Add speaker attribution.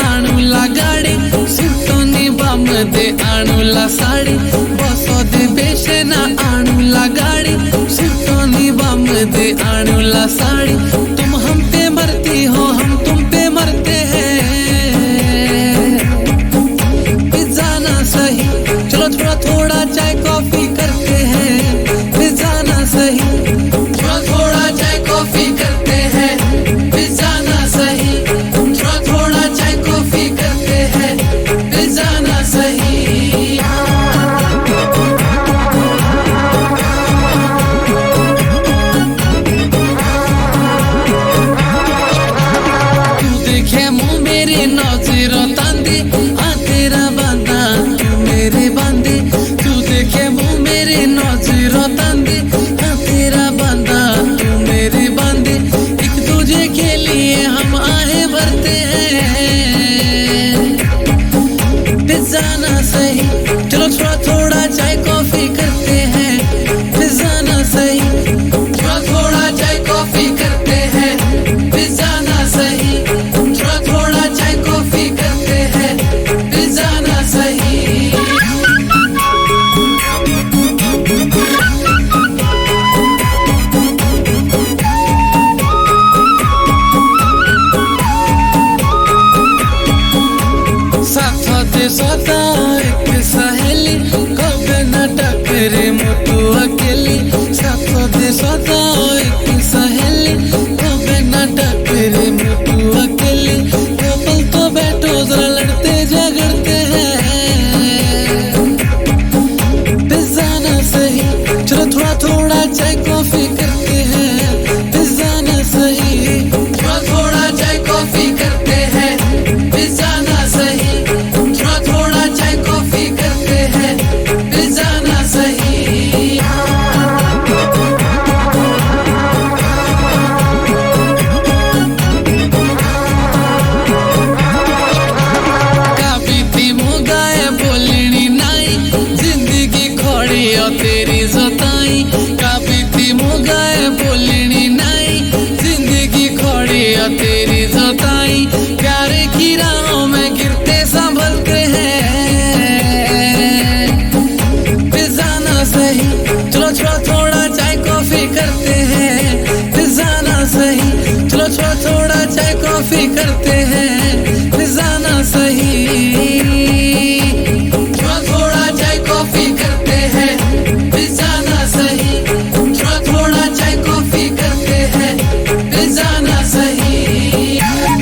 Speaker 1: आणुला गाड़ी सुटोनी बाम दे आणुला साड़ी बसो दे बेशना आणुला गाड़ी सुटोनी बाम दे आणुला साड़ी तुम हम पे मरती हो हम तुम पे मरते हैं पिज्जा ना सही चलो थोड़ा थोड़ा चाय कॉफी करते हैं पिज्जा ना सही थोड़ा थोड़ा चाय कॉफी करते हैं पिज्जा ना सही थोड़ा थोड़ा चाय कॉफी करते हैं पिज्जा ना सही तू देखे मुँह मेरे नौजीरो तांदे आ तेरा बांदा तू मेरे बांदे तू देखे मुँह मेरे नौजीरो तांदे आ तेरा बांदा तू मेरे बांदे एक दूजे के लिए हम आहे भरते हैं पिज्जा ना सही चलो थोड़ा थोड़ा चाय कॉफी करते हैं पिज्जा ना सही थोड़ा थोड़ा चाय कॉफी करते हैं पिज्जा ना सही थोड़ा थोड़ा चाय कॉफी करते हैं पिज्जा ना सही साथ दे सदा एक सहेली कब न टकरे मोटू अकेली